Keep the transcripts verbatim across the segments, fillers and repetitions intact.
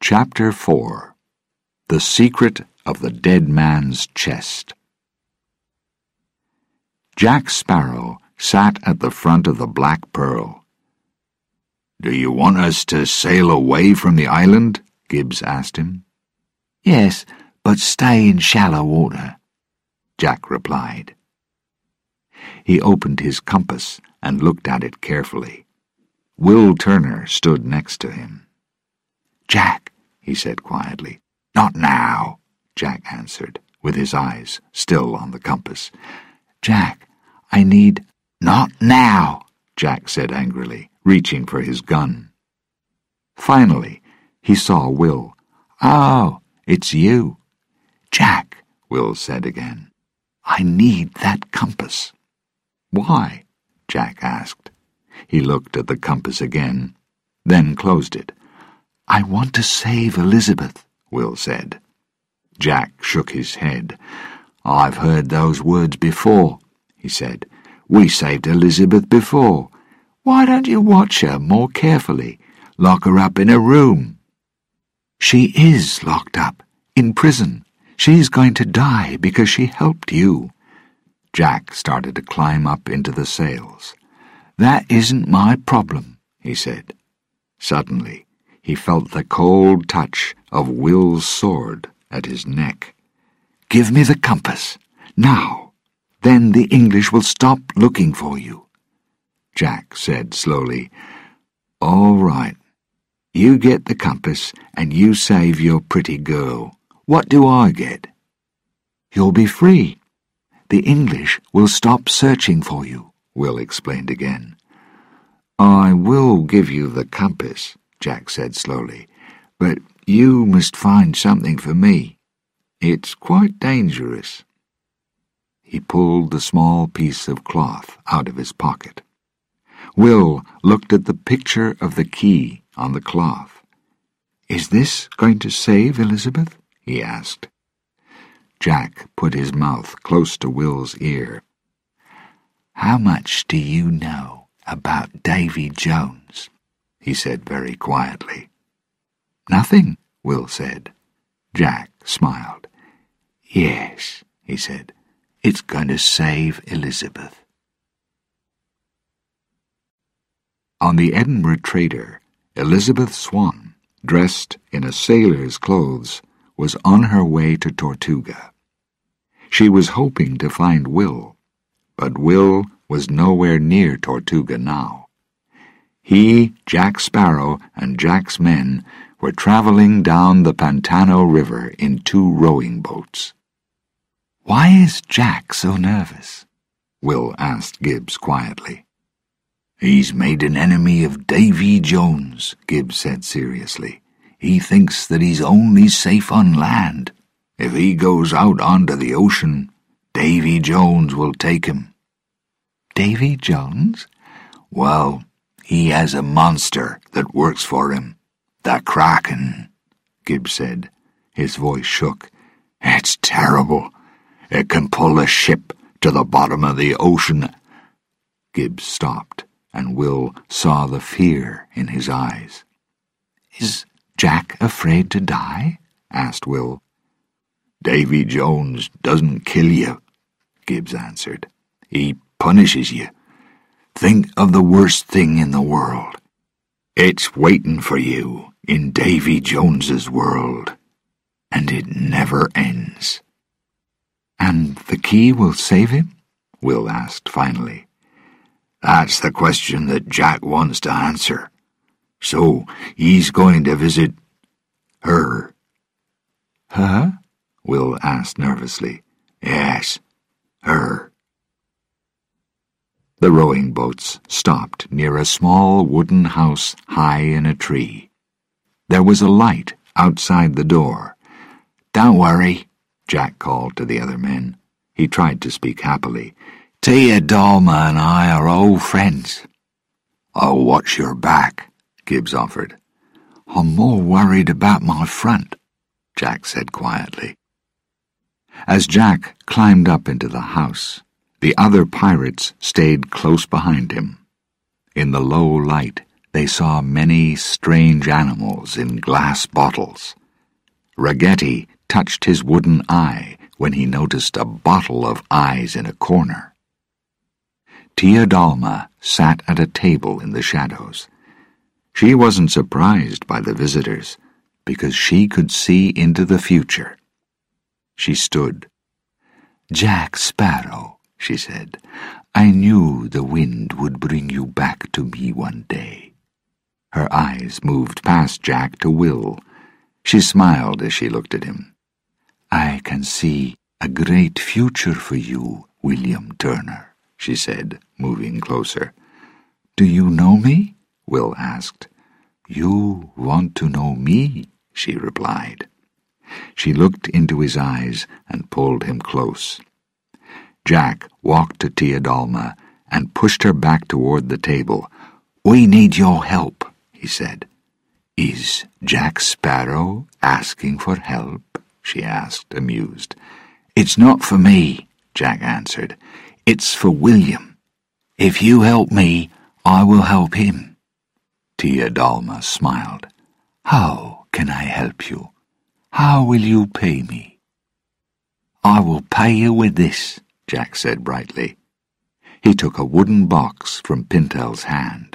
Chapter four. The Secret of the Dead Man's Chest. Jack Sparrow sat at the front of the Black Pearl. "Do you want us to sail away from the island?" Gibbs asked him. "Yes, but stay in shallow water," Jack replied. He opened his compass and looked at it carefully. Will Turner stood next to him. "Jack," he said quietly. "Not now," Jack answered, with his eyes still on the compass. "Jack, I need—" "Not now," Jack said angrily, reaching for his gun. Finally, he saw Will. "Oh, it's you." "Jack," Will said again, "I need that compass." "Why?" Jack asked. He looked at the compass again, then closed it. "I want to save Elizabeth," Will said. Jack shook his head. "I've heard those words before," he said. "We saved Elizabeth before. Why don't you watch her more carefully? Lock her up in a room." "She is locked up, in prison. She's going to die because she helped you." Jack started to climb up into the sails. "That isn't my problem," he said. Suddenly, he felt the cold touch of Will's sword at his neck. "Give me the compass, now. Then the English will stop looking for you." Jack said slowly, "All right. You get the compass and you save your pretty girl. What do I get?" "You'll be free. The English will stop searching for you," Will explained again. "I will give you the compass," Jack said slowly, "but you must find something for me. It's quite dangerous." He pulled the small piece of cloth out of his pocket. Will looked at the picture of the key on the cloth. "Is this going to save Elizabeth?" he asked. Jack put his mouth close to Will's ear. "How much do you know about Davy Jones?" he said very quietly. "Nothing," Will said. Jack smiled. "Yes," he said, "it's going to save Elizabeth." On the Edinburgh Trader, Elizabeth Swan, dressed in a sailor's clothes, was on her way to Tortuga. She was hoping to find Will, but Will was nowhere near Tortuga now. He, Jack Sparrow, and Jack's men were traveling down the Pantano River in two rowing boats. "Why is Jack so nervous?" Will asked Gibbs quietly. "He's made an enemy of Davy Jones," Gibbs said seriously. "He thinks that he's only safe on land. If he goes out onto the ocean, Davy Jones will take him." "Davy Jones?" "Well, he has a monster that works for him. The Kraken," Gibbs said. His voice shook. "It's terrible. It can pull a ship to the bottom of the ocean." Gibbs stopped, and Will saw the fear in his eyes. "Is Jack afraid to die?" asked Will. "Davy Jones doesn't kill you," Gibbs answered. "He punishes you. Think of the worst thing in the world. It's waiting for you in Davy Jones's world, and it never ends." "And the key will save him?" Will asked finally. "That's the question that Jack wants to answer. So he's going to visit her." "Her?" Will asked nervously. "Yes, her." The rowing boats stopped near a small wooden house high in a tree. There was a light outside the door. "Don't worry," Jack called to the other men. He tried to speak happily. "Tia Dalma and I are old friends." "I'll watch your back," Gibbs offered. "I'm more worried about my front," Jack said quietly. As Jack climbed up into the house, the other pirates stayed close behind him. In the low light, they saw many strange animals in glass bottles. Ragetti touched his wooden eye when he noticed a bottle of eyes in a corner. Tia Dalma sat at a table in the shadows. She wasn't surprised by the visitors, because she could see into the future. She stood. "Jack Sparrow," she said, "I knew the wind would bring you back to me one day." Her eyes moved past Jack to Will. She smiled as she looked at him. "I can see a great future for you, William Turner," she said, moving closer. "Do you know me?" Will asked. "You want to know me?" she replied. She looked into his eyes and pulled him close. Jack walked to Tia Dalma and pushed her back toward the table. "We need your help," he said. "Is Jack Sparrow asking for help?" she asked, amused. "It's not for me," Jack answered. "It's for William. If you help me, I will help him." Tia Dalma smiled. "How can I help you? How will you pay me?" "I will pay you with this," Jack said brightly. He took a wooden box from Pintel's hand.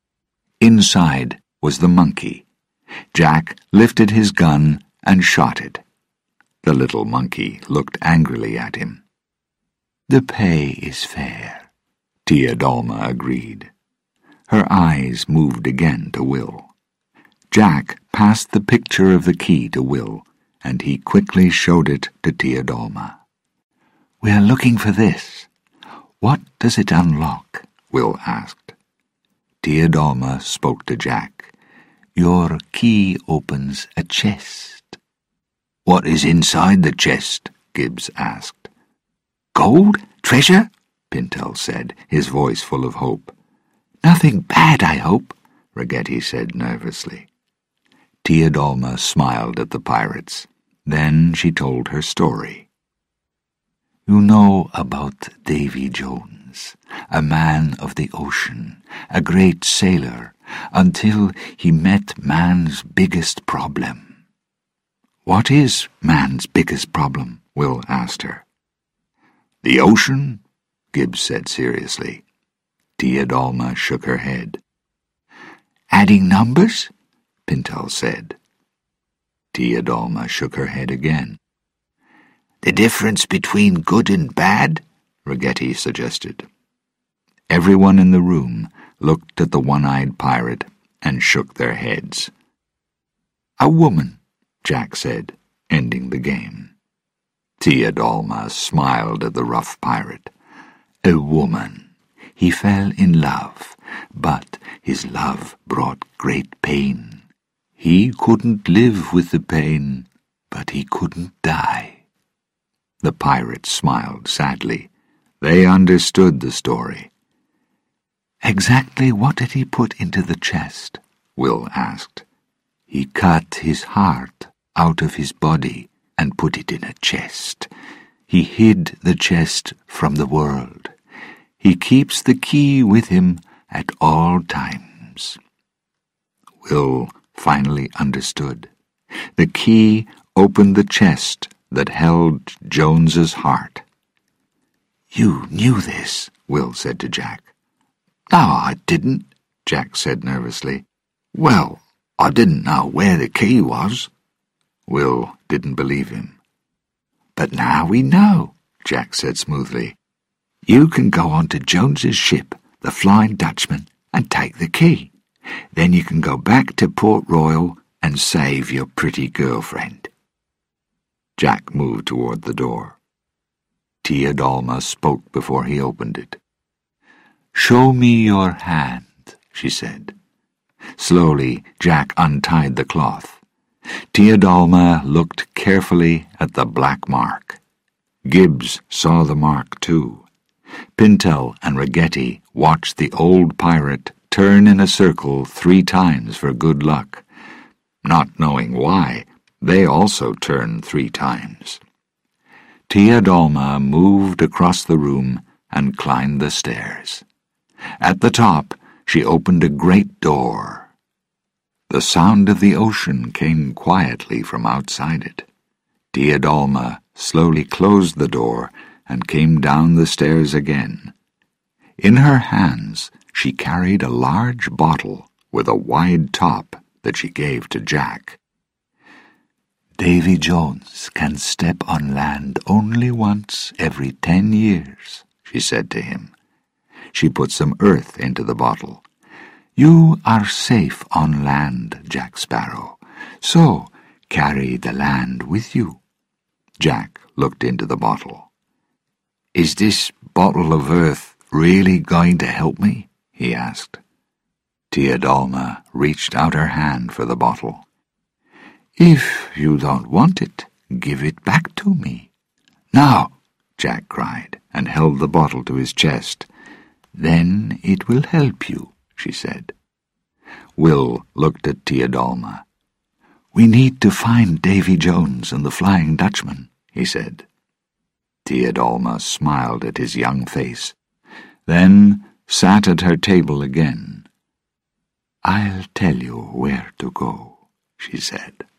Inside was the monkey. Jack lifted his gun and shot it. The little monkey looked angrily at him. "The pay is fair," Tia Dalma agreed. Her eyes moved again to Will. Jack passed the picture of the key to Will, and he quickly showed it to Tia Dalma. "We are looking for this. What does it unlock?" Will asked. Tia Dalma spoke to Jack. "Your key opens a chest." "What is inside the chest?" Gibbs asked. "Gold? Treasure?" Pintel said, his voice full of hope. "Nothing bad, I hope," Ragetti said nervously. Tia Dalma smiled at the pirates. Then she told her story. "You know about Davy Jones, a man of the ocean, a great sailor, until he met man's biggest problem." "What is man's biggest problem?" Will asked her. "The ocean," Gibbs said seriously. Tia Dalma shook her head. "Adding numbers?" Pintel said. Tia Dalma shook her head again. "The difference between good and bad?" Ragetti suggested. Everyone in the room looked at the one-eyed pirate and shook their heads. "A woman," Jack said, ending the game. Tia Dalma smiled at the rough pirate. "A woman. He fell in love, but his love brought great pain. He couldn't live with the pain, but he couldn't die." The pirates smiled sadly. They understood the story. "Exactly what did he put into the chest?" Will asked. "He cut his heart out of his body and put it in a chest. He hid the chest from the world. He keeps the key with him at all times." Will finally understood. The key opened the chest that held Jones's heart. "You knew this," Will said to Jack. "No, I didn't," Jack said nervously. "Well, I didn't know where the key was." Will didn't believe him. "But now we know," Jack said smoothly. "You can go on to Jones's ship, the Flying Dutchman, and take the key. Then you can go back to Port Royal and save your pretty girlfriend." Jack moved toward the door. Tia Dalma spoke before he opened it. "Show me your hand," she said. Slowly, Jack untied the cloth. Tia Dalma looked carefully at the black mark. Gibbs saw the mark, too. Pintel and Ragetti watched the old pirate turn in a circle three times for good luck. Not knowing why, they also turned three times. Tia Dalma moved across the room and climbed the stairs. At the top, she opened a great door. The sound of the ocean came quietly from outside it. Tia Dalma slowly closed the door and came down the stairs again. In her hands she carried a large bottle with a wide top that she gave to Jack. "Davy Jones can step on land only once every ten years, she said to him. She put some earth into the bottle. "You are safe on land, Jack Sparrow, so carry the land with you." Jack looked into the bottle. "Is this bottle of earth really going to help me?" he asked. Tia Dalma reached out her hand for the bottle. "If you don't want it, give it back to me." "Now!" Jack cried, and held the bottle to his chest. "Then it will help you," she said. Will looked at Tia Dalma. "We need to find Davy Jones and the Flying Dutchman," he said. Tia Dalma smiled at his young face, then sat at her table again. "I'll tell you where to go," she said.